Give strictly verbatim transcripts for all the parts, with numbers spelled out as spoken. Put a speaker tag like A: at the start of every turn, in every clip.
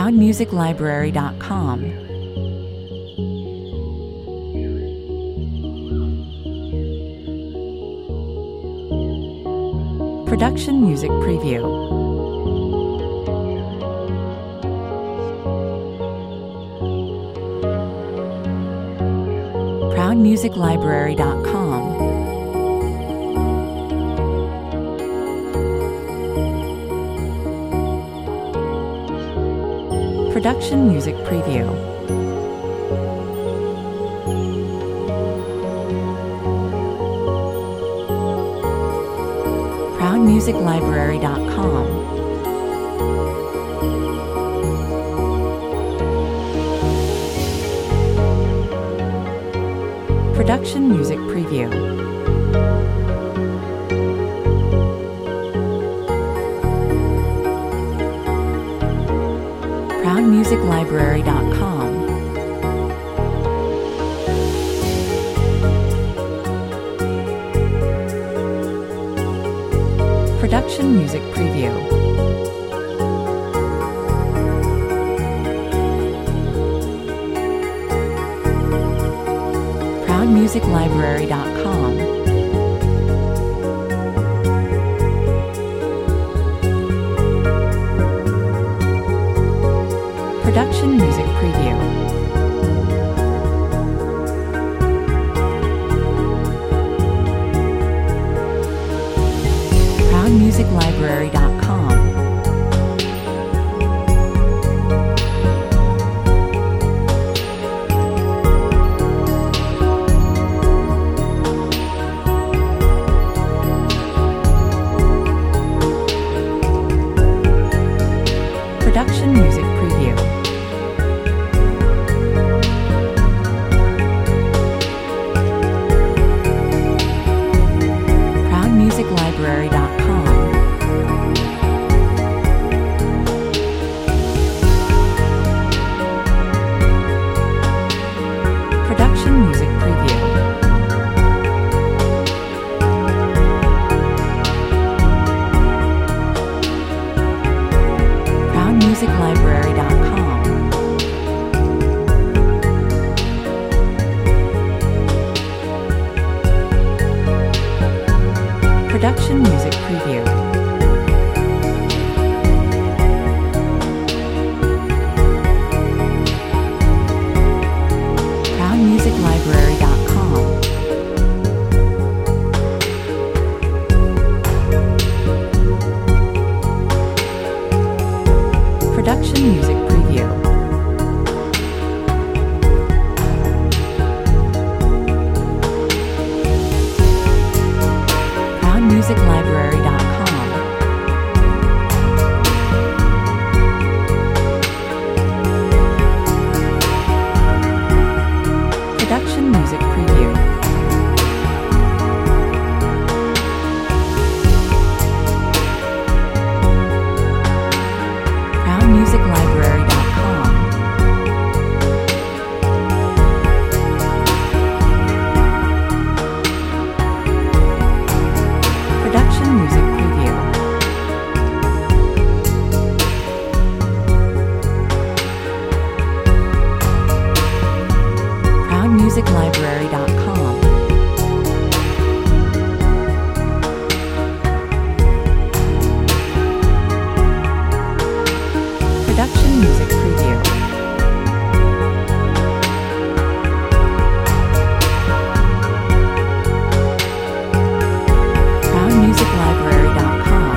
A: proud music library dot com. Production Music Preview. proud music library dot com. Production Music Preview. proud music library dot com. Production Music Preview. proud music library dot com. Production Music Preview. proud music library dot com. Production Music Preview. proud music library dot com. Production Music Preview. proud music library dot com. Production Music Preview. proud music library dot com. Production Music Preview. proud music library dot com. Production Music Preview. proud music library dot com. Production Music Preview. proud music library dot com. Production Music Preview. proud music library dot com. Production Music Preview. proud music library dot com.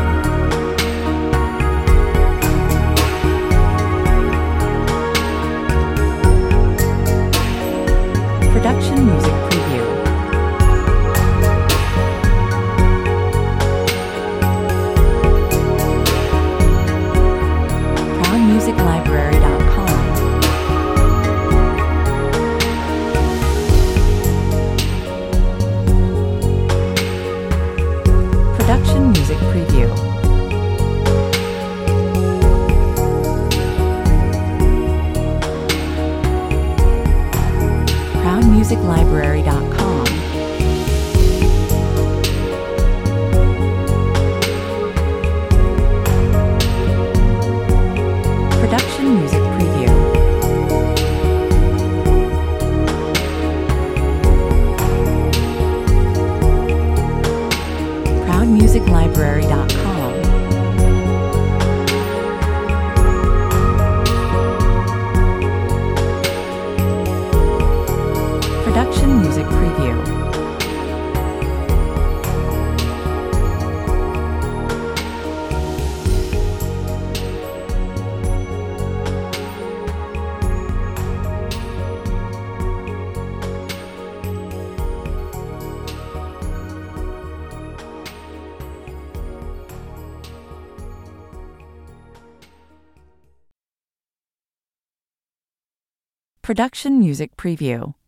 A: Production Music Preview. proud music library dot com. Production Music Preview. proud music library dot com. Production Music music library dot com. Production Music Preview. Production Music Preview.